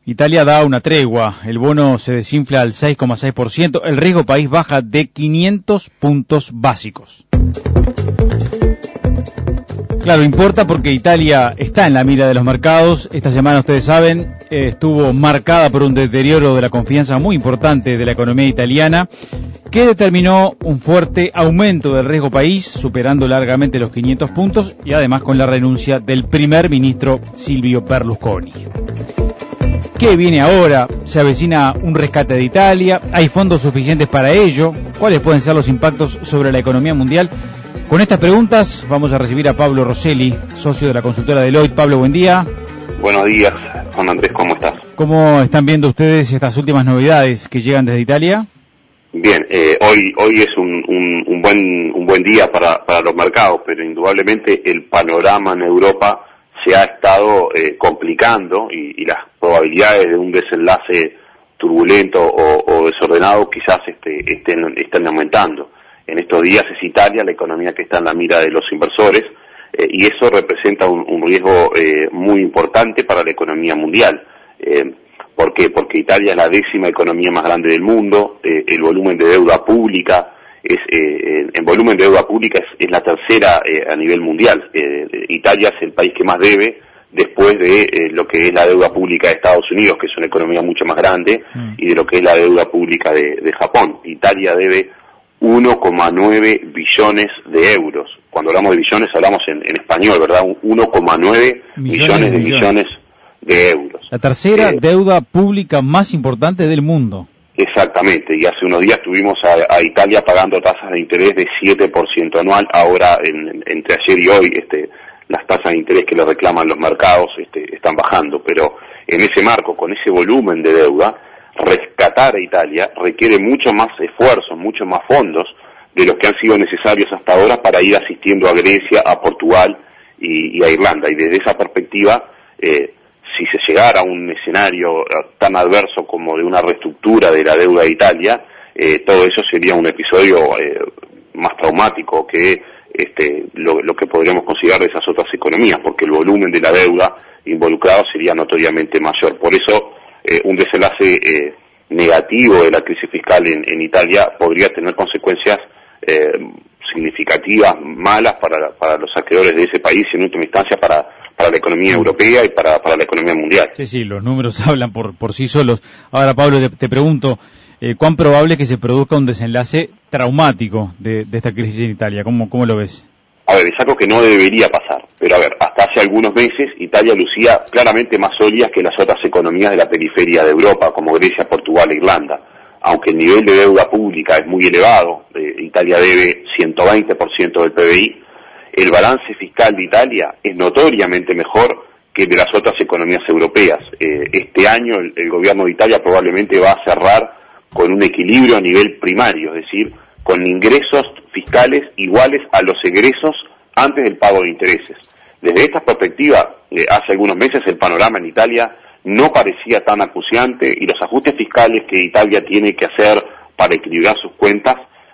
Italia da una tregua, el bono se desinfla al 6,6%, el riesgo país baja de 500 puntos básicos. Claro, importa porque Italia está en la mira de los mercados. Esta semana, ustedes saben, estuvo marcada por un deterioro de la confianza muy importante de la economía italiana, que determinó un fuerte aumento del riesgo país, superando largamente los 500 puntos y además con la renuncia del primer ministro Silvio Berlusconi. ¿Qué viene ahora? ¿Se avecina un rescate de Italia? ¿Hay fondos suficientes para ello? ¿Cuáles pueden ser los impactos sobre la economía mundial? Con estas preguntas vamos a recibir a Pablo Rosselli, socio de la consultora Deloitte. Pablo, buen día. Buenos días, Juan Andrés, ¿cómo estás? ¿Cómo están viendo ustedes estas últimas novedades que llegan desde Italia? Bien, hoy es un buen día para los mercados, pero indudablemente el panorama en Europa se ha estado complicando y las probabilidades de un desenlace turbulento o desordenado quizás estén aumentando. En estos días es Italia la economía que está en la mira de los inversores y eso representa un riesgo muy importante para la economía mundial. ¿Por qué? Porque Italia es la 10ª economía más grande del mundo, el volumen de deuda pública en volumen de deuda pública es la tercera a nivel mundial. Italia es el país que más debe después de lo que es la deuda pública de Estados Unidos, que es una economía mucho más grande, y de lo que es la deuda pública de Japón. Italia debe 1,9 billones de euros. Cuando hablamos de billones hablamos en español, ¿verdad? 1,9 millones de euros. La tercera deuda pública más importante del mundo. Exactamente, y hace unos días tuvimos a Italia pagando tasas de interés de 7% anual. Ahora, entre ayer y hoy, las tasas de interés que le reclaman los mercados están bajando, pero en ese marco, con ese volumen de deuda, rescatar a Italia requiere mucho más esfuerzo, mucho más fondos de los que han sido necesarios hasta ahora para ir asistiendo a Grecia, a Portugal y a Irlanda. Y desde esa perspectiva, si se llegara a un escenario tan adverso como de una reestructura de la deuda de Italia, todo eso sería un episodio más traumático que lo que podríamos considerar de esas otras economías, porque el volumen de la deuda involucrado sería notoriamente mayor. Por eso, un desenlace negativo de la crisis fiscal en Italia podría tener consecuencias significativas, malas para los acreedores de ese país y en última instancia para la economía europea y para la economía mundial. Sí, los números hablan por sí solos. Ahora, Pablo, te pregunto, ¿cuán probable es que se produzca un desenlace traumático de esta crisis en Italia? ¿Cómo lo ves? A ver, es algo que no debería pasar, pero a ver, hasta hace algunos meses Italia lucía claramente más sólida que las otras economías de la periferia de Europa, como Grecia, Portugal e Irlanda. Aunque el nivel de deuda pública es muy elevado, Italia debe 120% del PBI, el balance fiscal de Italia es notoriamente mejor que el de las otras economías europeas. Este año el gobierno de Italia probablemente va a cerrar con un equilibrio a nivel primario, es decir, con ingresos fiscales iguales a los egresos antes del pago de intereses. Desde esta perspectiva, hace algunos meses el panorama en Italia no parecía tan acuciante y los ajustes fiscales que Italia tiene que hacer para equilibrar sus cuentas,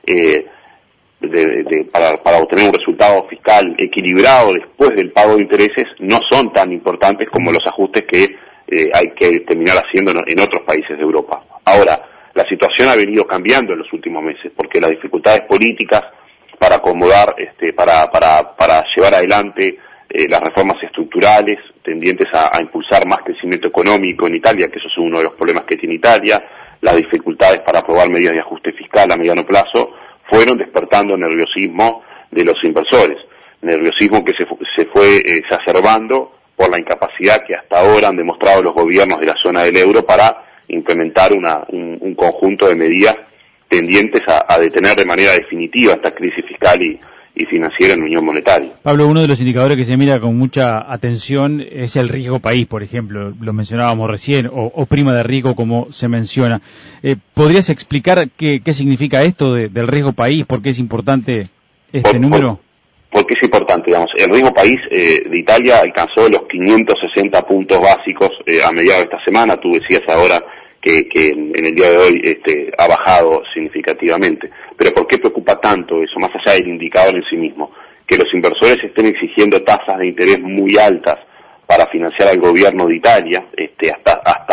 para obtener un resultado fiscal equilibrado después del pago de intereses, no son tan importantes como los ajustes que hay que terminar haciendo en otros países de Europa. Ahora, la situación ha venido cambiando en los últimos meses, porque las dificultades políticas para acomodar, para llevar adelante las reformas estructurales tendientes a impulsar más crecimiento económico en Italia, que eso es uno de los problemas que tiene Italia, las dificultades para aprobar medidas de ajuste fiscal a mediano plazo, fueron despertando nerviosismo de los inversores, nerviosismo que se fue exacerbando por la incapacidad que hasta ahora han demostrado los gobiernos de la zona del euro para implementar un conjunto de medidas tendientes a detener de manera definitiva esta crisis fiscal y financiera en la Unión Monetaria. Pablo, uno de los indicadores que se mira con mucha atención es el riesgo país, por ejemplo, lo mencionábamos recién, o prima de riesgo como se menciona. ¿Podrías explicar qué significa esto del riesgo país? ¿Por qué es importante número? Porque es importante, digamos, el riesgo país de Italia alcanzó los 560 puntos básicos a mediados de esta semana. Tú decías ahora que en el día de hoy ha bajado significativamente. Pero ¿por qué preocupa tanto eso, más allá del indicador en sí mismo? Que los inversores estén exigiendo tasas de interés muy altas para financiar al gobierno de Italia, hasta hace un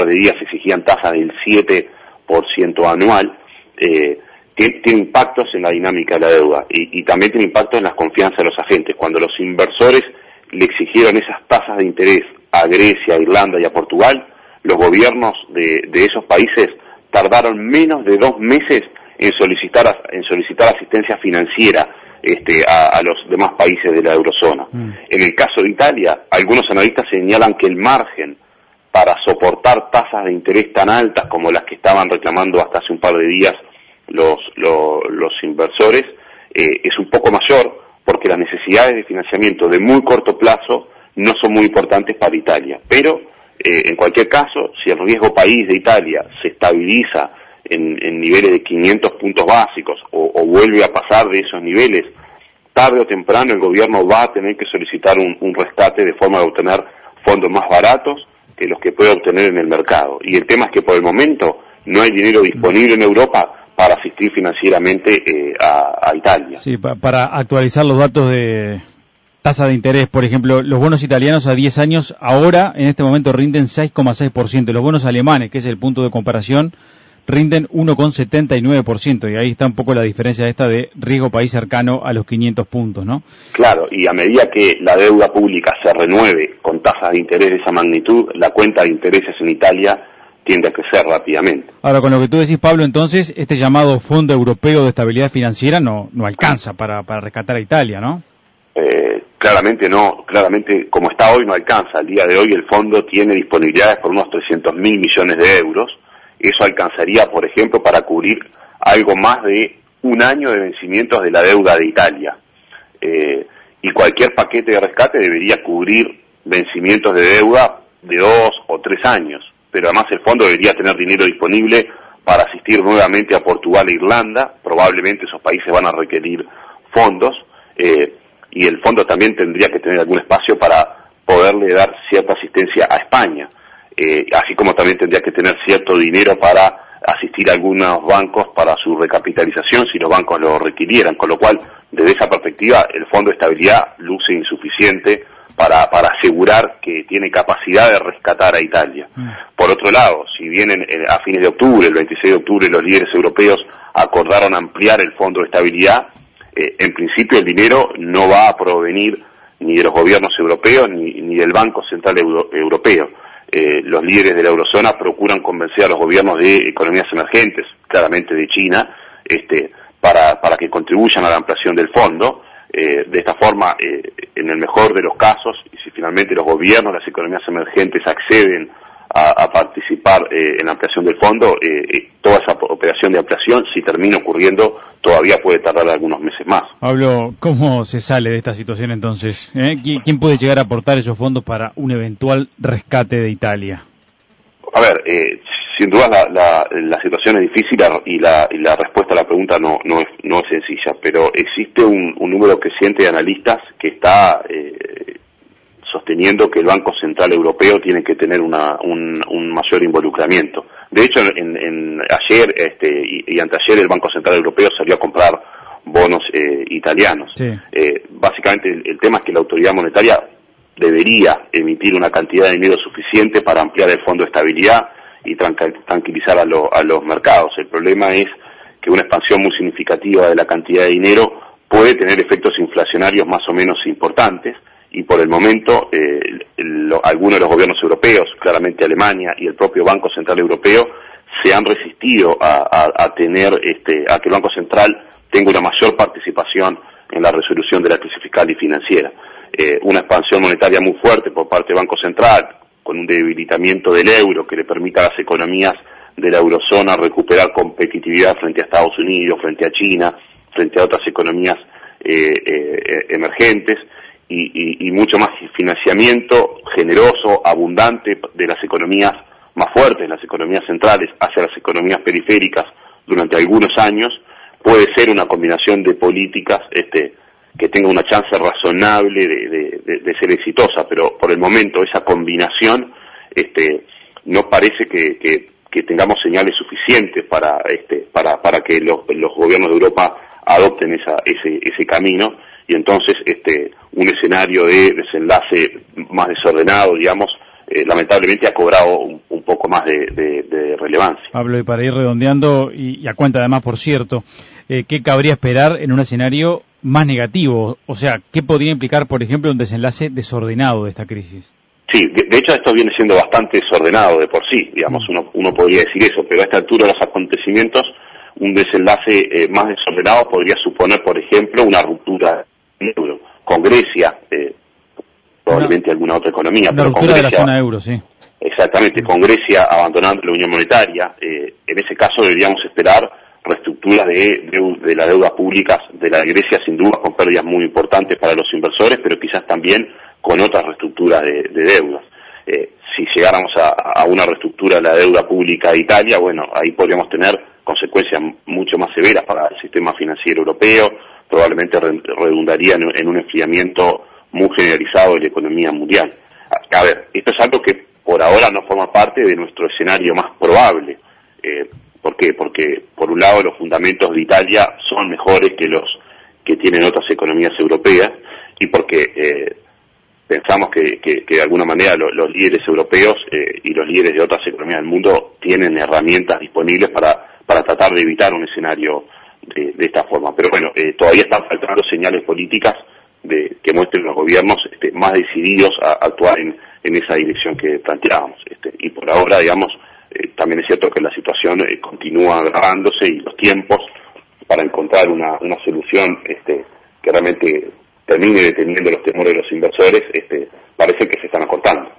par de días exigían tasas del 7% anual, tiene impactos en la dinámica de la deuda y también tiene impactos en la confianza de los agentes. Cuando los inversores le exigieron esas tasas de interés a Grecia, a Irlanda y a Portugal, los gobiernos de esos países tardaron menos de 2 meses en solicitar asistencia financiera a los demás países de la eurozona. En el caso de Italia, algunos analistas señalan que el margen para soportar tasas de interés tan altas como las que estaban reclamando hasta hace un par de días los inversores es un poco mayor, porque las necesidades de financiamiento de muy corto plazo no son muy importantes para Italia. Pero en cualquier caso, si el riesgo país de Italia se estabiliza en niveles de 500 puntos básicos o vuelve a pasar de esos niveles, tarde o temprano el gobierno va a tener que solicitar un rescate de forma de obtener fondos más baratos que los que puede obtener en el mercado. Y el tema es que por el momento no hay dinero disponible en Europa para asistir financieramente a Italia. Sí, para actualizar los datos de tasa de interés, por ejemplo, los bonos italianos a 10 años ahora, en este momento, rinden 6,6%. Los bonos alemanes, que es el punto de comparación, rinden 1,79%. Y ahí está un poco la diferencia esta de riesgo país cercano a los 500 puntos, ¿no? Claro, y a medida que la deuda pública se renueve con tasas de interés de esa magnitud, la cuenta de intereses en Italia tiende a crecer rápidamente. Ahora, con lo que tú decís, Pablo, entonces, este llamado Fondo Europeo de Estabilidad Financiera no alcanza para rescatar a Italia, ¿no? Claramente no, claramente como está hoy no alcanza. Al día de hoy el fondo tiene disponibilidades por unos 300.000 millones de euros. Eso alcanzaría, por ejemplo, para cubrir algo más de un año de vencimientos de la deuda de Italia. Y cualquier paquete de rescate debería cubrir vencimientos de deuda de 2 o 3 años. Pero además el fondo debería tener dinero disponible para asistir nuevamente a Portugal e Irlanda. Probablemente esos países van a requerir fondos, y el fondo también tendría que tener algún espacio para poderle dar cierta asistencia a España, así como también tendría que tener cierto dinero para asistir a algunos bancos para su recapitalización si los bancos lo requirieran, con lo cual desde esa perspectiva el Fondo de Estabilidad luce insuficiente para asegurar que tiene capacidad de rescatar a Italia. Por otro lado, si bien a fines de octubre, el 26 de octubre, los líderes europeos acordaron ampliar el Fondo de Estabilidad, en principio el dinero no va a provenir ni de los gobiernos europeos ni del Banco Central Europeo. Los líderes de la eurozona procuran convencer a los gobiernos de economías emergentes, claramente de China, para que contribuyan a la ampliación del fondo. De esta forma, en el mejor de los casos, y si finalmente los gobiernos de las economías emergentes acceden a participar en la ampliación del fondo, toda esa operación de ampliación, si termina ocurriendo, todavía puede tardar algunos meses más. Pablo, ¿cómo se sale de esta situación entonces? ¿Quién puede llegar a aportar esos fondos para un eventual rescate de Italia? A ver, sin duda la situación es difícil y la respuesta a la pregunta no es sencilla, pero existe un número creciente de analistas que está sosteniendo que el Banco Central Europeo tiene que tener un mayor involucramiento. De hecho, ayer y anteayer el Banco Central Europeo salió a comprar bonos italianos. Sí. Básicamente el tema es que la autoridad monetaria debería emitir una cantidad de dinero suficiente para ampliar el Fondo de Estabilidad y tranquilizar a los mercados. El problema es que una expansión muy significativa de la cantidad de dinero puede tener efectos inflacionarios más o menos importantes, y por el momento algunos de los gobiernos europeos, claramente Alemania y el propio Banco Central Europeo, se han resistido a que el Banco Central tenga una mayor participación en la resolución de la crisis fiscal y financiera. Una expansión monetaria muy fuerte por parte del Banco Central, con un debilitamiento del euro que le permita a las economías de la eurozona recuperar competitividad frente a Estados Unidos, frente a China, frente a otras economías emergentes, y mucho más financiamiento generoso, abundante de las economías más fuertes, las economías centrales, hacia las economías periféricas durante algunos años, puede ser una combinación de políticas que tenga una chance razonable de ser exitosa, pero por el momento esa combinación no parece que tengamos señales suficientes para que los gobiernos de Europa adopten ese camino, y entonces un escenario de desenlace más desordenado, digamos, lamentablemente ha cobrado un poco más de relevancia. Pablo, y para ir redondeando, y a cuenta además, por cierto, ¿qué cabría esperar en un escenario más negativo? O sea, ¿qué podría implicar, por ejemplo, un desenlace desordenado de esta crisis? Sí, de hecho esto viene siendo bastante desordenado de por sí, digamos, uno podría decir eso, pero a esta altura de los acontecimientos, un desenlace más desordenado podría suponer, por ejemplo, una ruptura del euro con Grecia, probablemente alguna otra economía. Una ruptura de la zona euro, sí. Exactamente, con Grecia abandonando la Unión Monetaria. En ese caso deberíamos esperar reestructuras de la deuda pública de la Grecia, sin duda con pérdidas muy importantes para los inversores, pero quizás también con otras reestructuras de deudas. Si llegáramos a una reestructura de la deuda pública de Italia, bueno, ahí podríamos tener consecuencias mucho más severas para el sistema financiero europeo, probablemente redundaría en un enfriamiento muy generalizado de la economía mundial. A ver, esto es algo que por ahora no forma parte de nuestro escenario más probable. ¿Por qué? Porque, por un lado, los fundamentos de Italia son mejores que los que tienen otras economías europeas, y porque pensamos que de alguna manera los líderes europeos y los líderes de otras economías del mundo tienen herramientas disponibles para tratar de evitar un escenario de esta forma. Pero bueno, todavía están faltando señales políticas que muestren los gobiernos más decididos a actuar en esa dirección que planteábamos. Y por ahora, digamos, también es cierto que la situación continúa agravándose, y los tiempos para encontrar una solución que realmente termine deteniendo los temores de los inversores parece que se están acortando.